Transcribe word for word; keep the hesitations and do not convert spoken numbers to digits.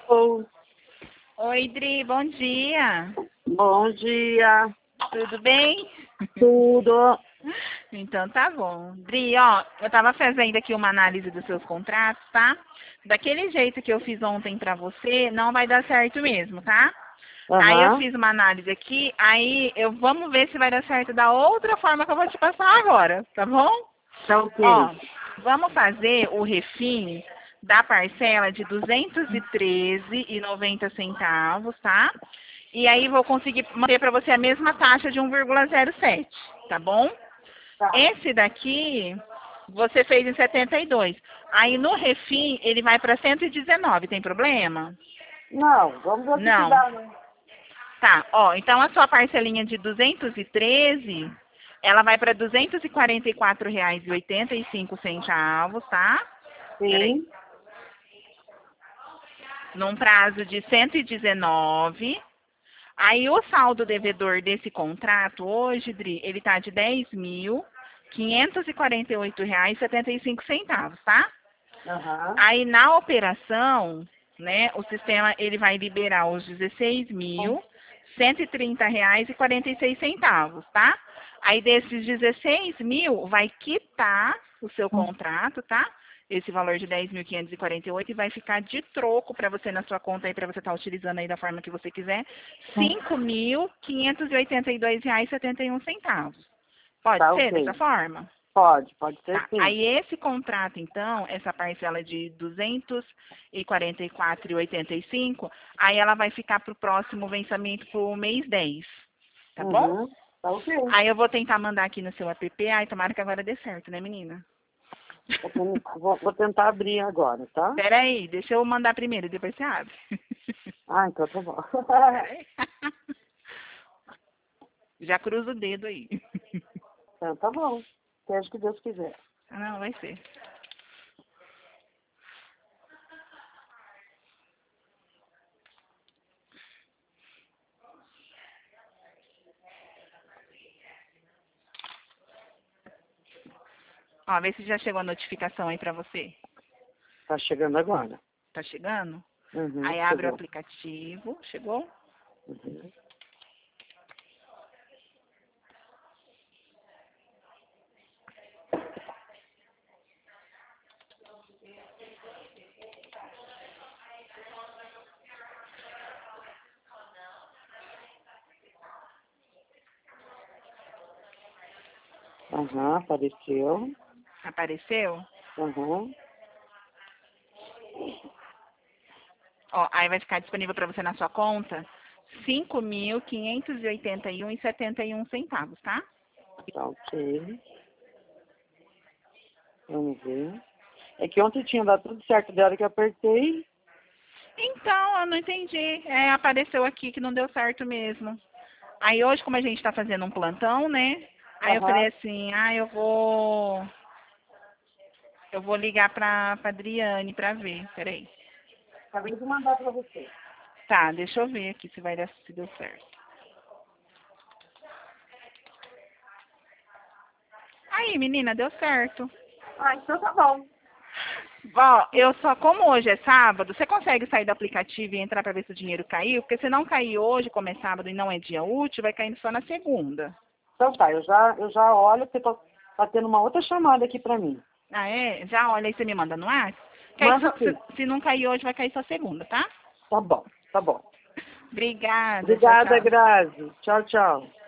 Alô, Oi, Dri, bom dia. bom dia, Tudo bem? tudo. Então tá bom. Dri, ó, eu tava fazendo aqui uma análise dos seus contratos, tá? Daquele jeito que eu fiz ontem pra você, não vai dar certo mesmo, tá? Aí eu Aham, fiz uma análise aqui, aí eu vamos ver se vai dar certo da outra forma que eu vou te passar agora, tá bom? tá ok. Ó, vamos fazer o refim da parcela de duzentos e treze e noventa centavos, tá? E aí vou conseguir manter para você a mesma taxa de um vírgula zero sete, tá bom? Tá. Esse daqui você fez em setenta e dois. Aí no refim ele vai para cento e dezenove, tem problema? Não, vamos ver o que que Não. dá, né? Tá, ó, então a sua parcelinha de duzentos e treze, ela vai para duzentos e quarenta e quatro reais e oitenta e cinco centavos, tá? Peraí. Sim, Num prazo de cento e dezenove. Aí o saldo devedor desse contrato hoje, Dri, ele tá de dez mil quinhentos e quarenta e oito reais e setenta e cinco centavos, tá? aham, Aí na operação, né, o sistema ele vai liberar os dezesseis mil cento e trinta reais e quarenta e seis centavos, tá? Aí desses dezesseis mil vai quitar o seu contrato, tá? Esse valor de dez mil quinhentos e quarenta e oito e vai ficar de troco para você na sua conta aí para você estar utilizando aí da forma que você quiser, cinco mil quinhentos e oitenta e dois reais e setenta e um centavos. Pode tá ser dessa ok. forma? Pode, pode ser Tá. sim. Aí esse contrato, então, essa parcela de duzentos e quarenta e quatro reais e oitenta e cinco, aí ela vai ficar para o próximo vencimento para o mês dez. Tá bom? Uhum, tá ok. Aí eu vou tentar mandar aqui no seu app. Ai, tomara que agora dê certo, né, menina? Vou, ten- vou- vou tentar abrir agora, tá? Pera aí, deixa eu mandar primeiro, depois você abre. Ah, então tá bom. Pera aí. Já cruza o dedo aí. Então tá bom. Seja o que Deus quiser. Ah, não, vai ser. Ó, vê se já chegou a notificação aí pra você. Tá chegando agora. Tá chegando? Uhum, Aí abre o chegou. aplicativo. Chegou? Uhum. Aham, apareceu. Apareceu? Uhum. Ó, aí vai ficar disponível para você na sua conta cinco mil quinhentos e oitenta e um e setenta e um centavos, tá? Tá ok. Vamos ver. É que ontem tinha dado tudo certo, da hora que eu apertei. Então, eu não entendi. É, apareceu aqui que não deu certo mesmo. Aí hoje, como a gente tá fazendo um plantão, né? Aí eu falei Aham. assim, ah, eu vou. Eu vou ligar pra, pra Adriane pra ver. Peraí. Acabei de mandar pra você. Tá, deixa eu ver aqui se vai dar se deu certo. Aí, menina, deu certo. Ah, então tá bom. Ó, eu só, como hoje é sábado, você consegue sair do aplicativo e entrar para ver se o dinheiro caiu? Porque se não cair hoje, como é sábado e não é dia útil, vai caindo só na segunda. Então tá, eu já, eu já olho, porque tô, tá tendo uma outra chamada aqui pra mim. Ah, é? Já olha aí, você me manda no ar? Que aí Manda só- aqui. se, se não cair hoje, vai cair só segunda, tá? Tá bom, tá bom. Obrigada, tchau, Obrigada, tchau. Grazi. Tchau, tchau.